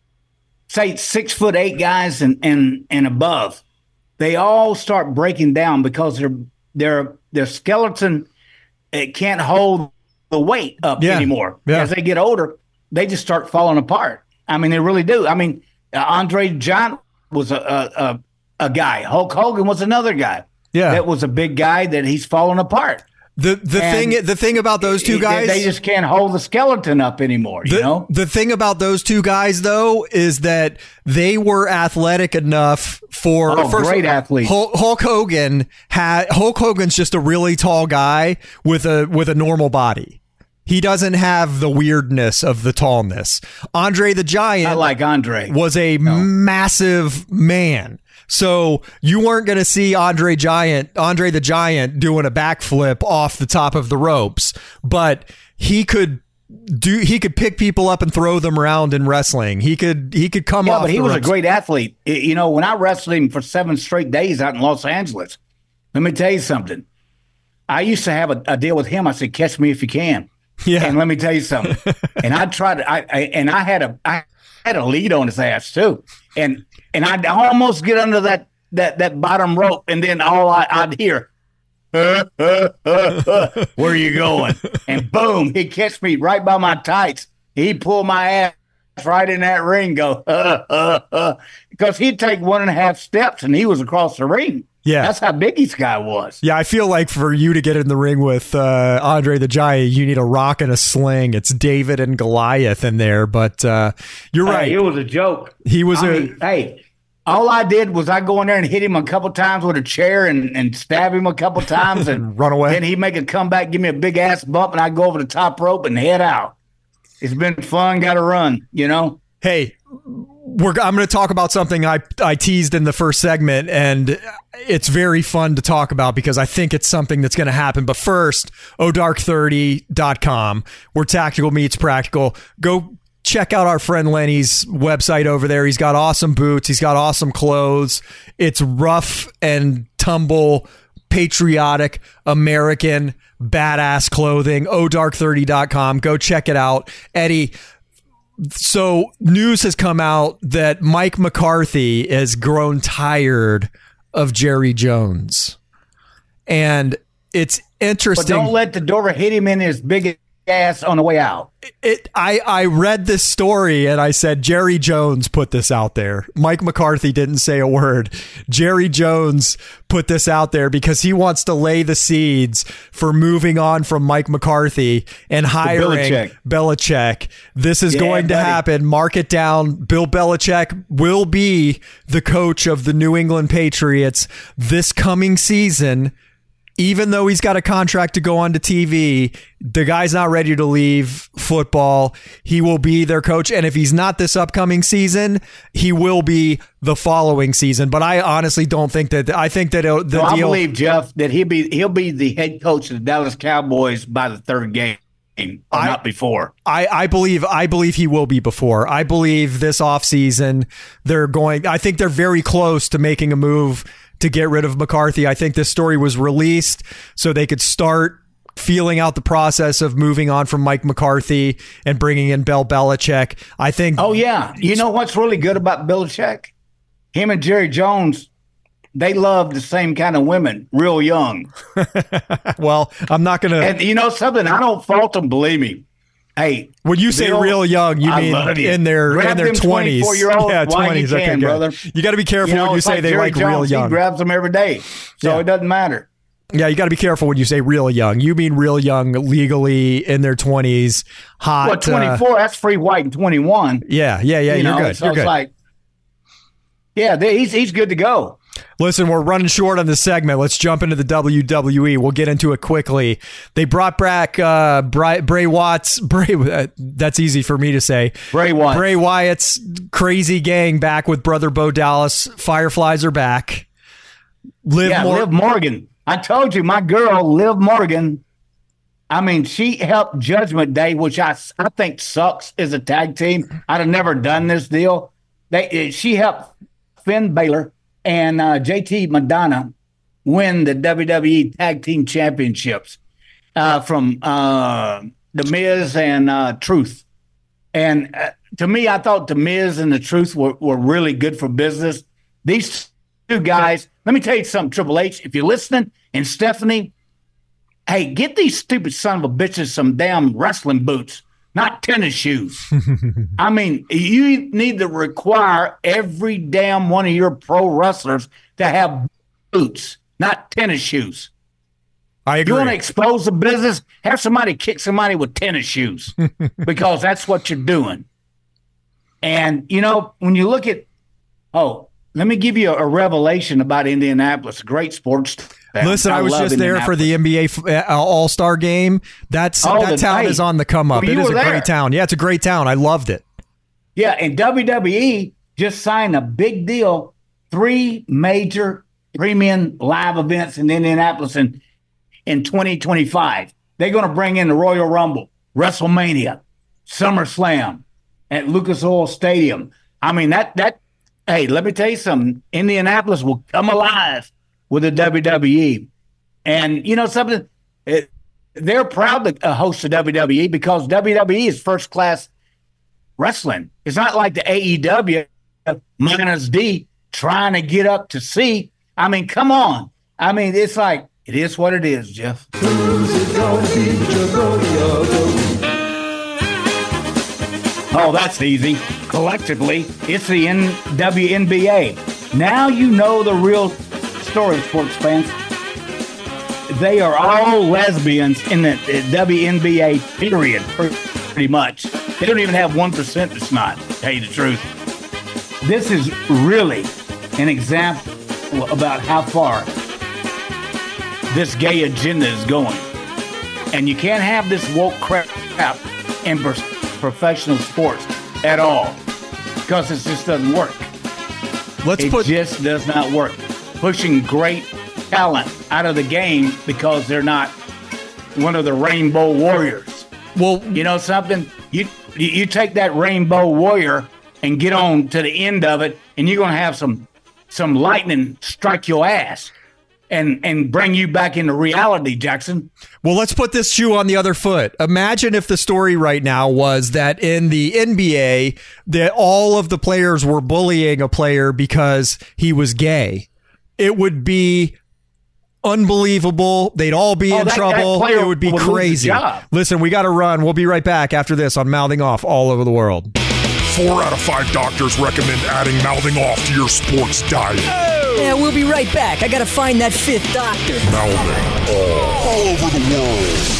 say six foot eight guys and and and above, they all start breaking down because their their their skeleton it can't hold the weight up yeah. anymore. Yeah. As they get older, they just start falling apart. I mean, they really do. I mean, uh, Andre Giant was a, a a a guy. Hulk Hogan was another guy. Yeah, that was a big guy that he's falling apart. The the and thing the thing about those two guys, they, they just can't hold the skeleton up anymore. The, you know, the thing about those two guys though is that they were athletic enough for oh, first, great athletes. Hulk, Hulk Hogan had Hulk Hogan's just a really tall guy with a with a normal body. He doesn't have the weirdness of the tallness. Andre the Giant, I like Andre, was a no. massive man. So you weren't going to see Andre Giant, Andre the Giant doing a backflip off the top of the ropes, but he could do. He could pick people up and throw them around in wrestling. He could. He could come. Yeah, off but he the was ropes. a great athlete. You know, when I wrestled him for seven straight days out in Los Angeles, let me tell you something. I used to have a, a deal with him. I said, "Catch me if you can." Yeah. And let me tell you something. and I tried. I, I and I had a I had a lead on his ass too. And and I'd almost get under that that that bottom rope, and then all I, I'd hear, uh, uh, uh, uh, "Where are you going?" And boom, he'd catch me right by my tights. He'd pull my ass right in that ring. Go, uh, uh, uh, because he'd take one and a half steps, and he was across the ring. Yeah, that's how big this guy was. Yeah, I feel like for you to get in the ring with uh, Andre the Giant, you need a rock and a sling. It's David and Goliath in there, but uh, you're hey, right. It was a joke. He was I a mean, hey. All I did was I go in there and hit him a couple times with a chair and, and stab him a couple times and run away. Then he'd make a comeback, give me a big ass bump, and I go over the top rope and head out. It's been fun. Got to run, you know. Hey. We're, I'm going to talk about something I, I teased in the first segment, and it's very fun to talk about because I think it's something that's going to happen. But first, oh dark thirty dot com, where tactical meets practical. Go check out our friend Lenny's website over there. He's got awesome boots. He's got awesome clothes. It's rough and tumble, patriotic, American, badass clothing. oh dark thirty dot com. Go check it out. Eddie, so news has come out that Mike McCarthy has grown tired of Jerry Jones. And it's interesting. But don't let the door hit him in his big ass on the way out. It. I, I read this story and I said, Jerry Jones put this out there. Mike McCarthy didn't say a word. Jerry Jones put this out there because he wants to lay the seeds for moving on from Mike McCarthy and hiring Belichick. Belichick. This is yeah, going to buddy. happen. Mark it down. Bill Belichick will be the coach of the New England Patriots this coming season. Even though he's got a contract to go on to T V, the guy's not ready to leave football. He will be their coach. And if he's not this upcoming season, he will be the following season. But I honestly don't think that, I think that the no, I deal. believe, Jeff, that he'll be, he'll be the head coach of the Dallas Cowboys by the third game. I, not before. I, I believe I believe he will be before. I believe this offseason they're going, I think they're very close to making a move to get rid of McCarthy. I think this story was released so they could start feeling out the process of moving on from Mike McCarthy and bringing in Bill Belichick. I think. Oh, yeah. You know what's really good about Belichick? Him and Jerry Jones, they love the same kind of women, real young. Well, I'm not going to. And you know something? I don't fault them, believe me. Hey, when you say Bill, real young, you mean in their Grab in their twenties? Yeah, twenties. You can, okay, brother. You got to be careful you know, when you say like they Jerry like Jones, real young. He grabs them every day, so yeah. It doesn't matter. Yeah, you got to be careful when you say real young. You mean real young, legally in their twenties, hot. Well, twenty-four. Uh, that's free white and twenty-one. Yeah, yeah, yeah. You you're know, good. So you're it's good. Like, yeah, they, he's he's good to go. Listen, we're running short on this segment. Let's jump into the W W E. We'll get into it quickly. They brought back uh, Bray, Bray Watts. Bray, uh, that's easy for me to say. Bray Wyatt. Bray Wyatt's crazy gang back with Brother Bo Dallas. Fireflies are back. Liv, yeah, Mor- Liv Morgan. I told you, my girl, Liv Morgan. I mean, she helped Judgment Day, which I, I think sucks as a tag team. I'd have never done this deal. They She helped Finn Balor and uh, J T Madonna win the W W E Tag Team Championships uh, from uh, The Miz and uh, Truth. And uh, to me, I thought The Miz and The Truth were, were really good for business. These two guys, let me tell you something, Triple H, if you're listening, and Stephanie, hey, get these stupid son of a bitches some damn wrestling boots, not tennis shoes. I mean, you need to require every damn one of your pro wrestlers to have boots, not tennis shoes. I agree. You want to expose the business? Have somebody kick somebody with tennis shoes because that's what you're doing. And, you know, when you look at, oh, let me give you a, a revelation about Indianapolis, great sports town. Listen, I, I was just there for the N B A All-Star game. That's oh, that town night. is on the come up. Well, it is a there. great town. Yeah, it's a great town. I loved it. Yeah, and W W E just signed a big deal, three major premium live events in Indianapolis in, in twenty twenty-five. They're going to bring in the Royal Rumble, WrestleMania, SummerSlam at Lucas Oil Stadium. I mean, that that. Hey, let me tell you something. Indianapolis will come alive with the W W E. And you know something? It, they're proud to host the W W E because W W E is first-class wrestling. It's not like the A E W minus D trying to get up to C. I mean, come on. I mean, it's like, it is what it is, Jeff. Oh, that's easy. Collectively, it's the N W N B A. Now you know the real story, sports fans. They are all lesbians in the W N B A, period, pretty much. They don't even have one percent that's not, to tell you the truth. This is really an example about how far this gay agenda is going. And you can't have this woke crap in professional sports at all because it just doesn't work. Let's it put just does not work. Pushing great talent out of the game because they're not one of the Rainbow Warriors. Well, you know something? You you take that Rainbow Warrior and get on to the end of it, and you're going to have some some lightning strike your ass and and bring you back into reality, Jackson. Well, let's put this shoe on the other foot. Imagine if the story right now was that in the N B A, that all of the players were bullying a player because he was gay. It would be unbelievable. They'd all be Oh, in that- that trouble. player It would be would lose his crazy. job. Listen, we got to run. We'll be right back after this on Mouthing Off all over the world. Four out of five doctors recommend adding mouthing off to your sports diet. Yeah, we'll be right back. I gotta find that fifth doctor. Mouthing off all over the world.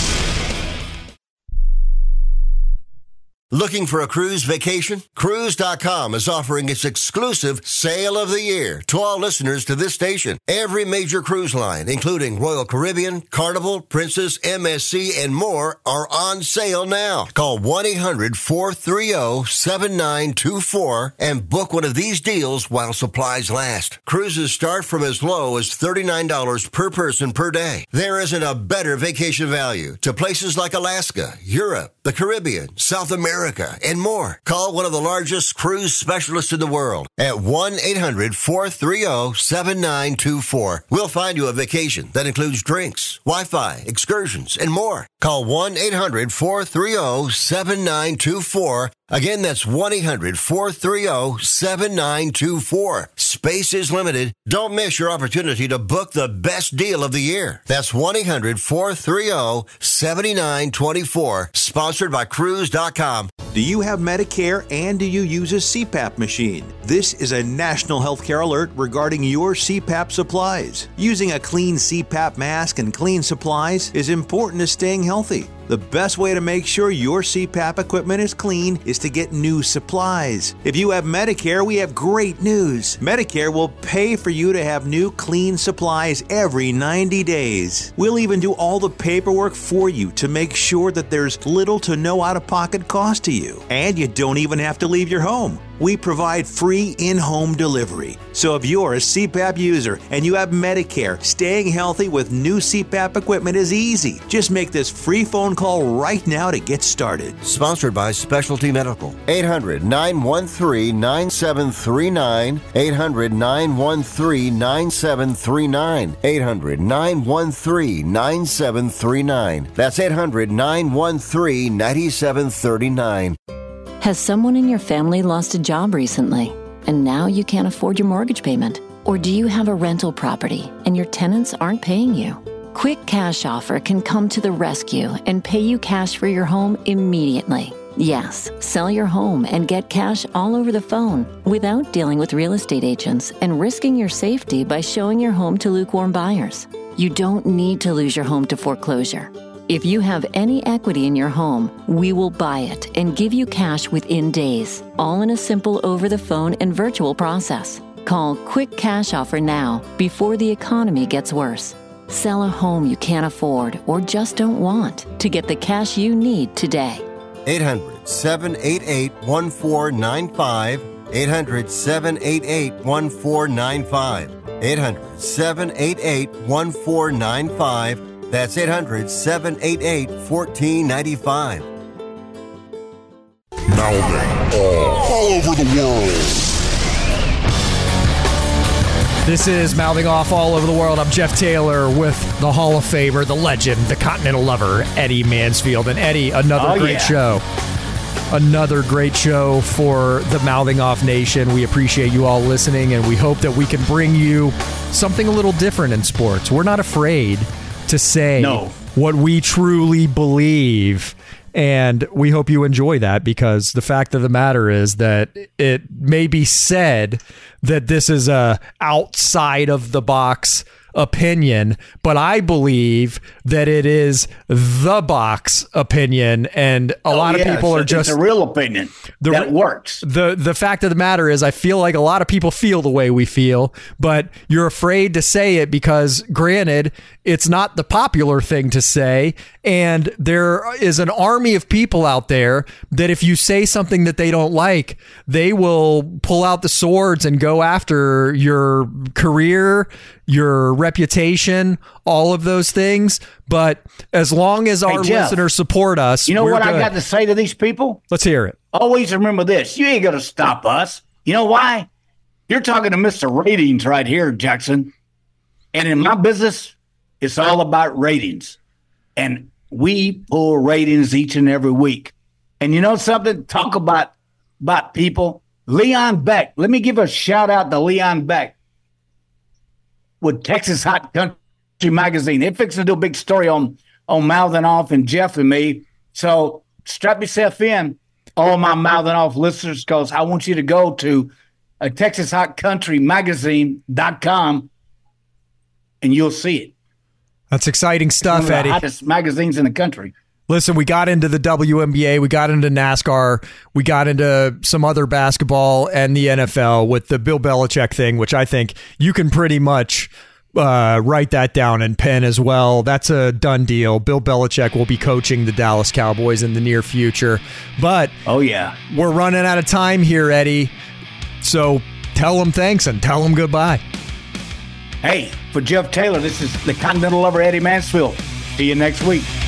Looking for a cruise vacation? Cruise dot com is offering its exclusive Sale of the Year to all listeners to this station. Every major cruise line, including Royal Caribbean, Carnival, Princess, M S C, and more, are on sale now. Call one eight hundred four three zero seven nine two four and book one of these deals while supplies last. Cruises start from as low as thirty-nine dollars per person per day. There isn't a better vacation value to places like Alaska, Europe, the Caribbean, South America, and more. Call one of the largest cruise specialists in the world at one eight hundred four three zero seven nine two four. We'll find you a vacation that includes drinks, Wi-Fi, excursions, and more. Call one eight hundred four three zero seven nine two four. Again, that's one eight hundred four three zero seven nine two four. Space is limited. Don't miss your opportunity to book the best deal of the year. That's one eight hundred four three zero seven nine two four. Sponsored by Cruise dot com. Do you have Medicare and do you use a C PAP machine? This is a national healthcare alert regarding your C PAP supplies. Using a clean C PAP mask and clean supplies is important to staying healthy. The best way to make sure your C PAP equipment is clean is to get new supplies. If you have Medicare, we have great news. Medicare will pay for you to have new clean supplies every ninety days. We'll even do all the paperwork for you to make sure that there's little to no out-of-pocket cost to you. And you don't even have to leave your home. We provide free in-home delivery. So if you're a C PAP user and you have Medicare, staying healthy with new C PAP equipment is easy. Just make this free phone call right now to get started. Sponsored by Specialty Medical. eight hundred nine one three nine seven three nine. eight hundred nine one three nine seven three nine. eight hundred nine one three nine seven three nine. That's eight hundred nine one three nine seven three nine. Has someone in your family lost a job recently, and now you can't afford your mortgage payment? Or do you have a rental property and your tenants aren't paying you? Quick Cash Offer can come to the rescue and pay you cash for your home immediately. Yes, sell your home and get cash all over the phone without dealing with real estate agents and risking your safety by showing your home to lukewarm buyers. You don't need to lose your home to foreclosure. If you have any equity in your home, we will buy it and give you cash within days, all in a simple over-the-phone and virtual process. Call Quick Cash Offer now before the economy gets worse. Sell a home you can't afford or just don't want to get the cash you need today. eight hundred seven eight eight one four nine five. eight hundred seven eight eight one four nine five. eight hundred seven eight eight one four nine five. That's eight hundred seven eight eight one four nine five. Mouthing off all over the world. This is Mouthing Off all over the world. I'm Jeff Taylor with the Hall of Famer, the legend, the Continental Lover, Eddie Mansfield. And Eddie, another Oh, great yeah. show. Another great show for the Mouthing Off Nation. We appreciate you all listening, and we hope that we can bring you something a little different in sports. We're not afraid to say No. what we truly believe, and we hope you enjoy that, because the fact of the matter is that it may be said that this is a outside of the box opinion, but I believe that it is the box opinion, and a Oh, lot yeah, of people it's are a- just it's a real opinion the, that works. The the fact of the matter is, I feel like a lot of people feel the way we feel, but you're afraid to say it because, granted, it's not the popular thing to say, and there is an army of people out there that if you say something that they don't like, they will pull out the swords and go after your career, your reputation, all of those things. But as long as our Hey, Jeff, listeners support us, You know we're what good. I got to say to these people? Let's hear it. Always remember this. You ain't going to stop us. You know why? You're talking to Mister Ratings right here, Jackson. And in my business, it's all about ratings. And we pull ratings each and every week. And you know something? Talk about, about people. Leon Beck. Let me give a shout out to Leon Beck with Texas Hot Country Magazine. They're fixing to do a big story on, on mouthing off and Jeff and me. So strap yourself in, all my mouthing off listeners, because I want you to go to uh, Texas Hot Country Magazine dot com and you'll see it. That's exciting stuff, it's one of Eddie. the hottest magazines in the country. Listen, we got into the W N B A, we got into NASCAR, we got into some other basketball and the N F L with the Bill Belichick thing, which I think you can pretty much uh, write that down and pen as well. That's a done deal. Bill Belichick will be coaching the Dallas Cowboys in the near future. But oh yeah, we're running out of time here, Eddie. So tell them thanks and tell them goodbye. Hey, for Jeff Taylor, this is the Continental Lover, Eddie Mansfield. See you next week.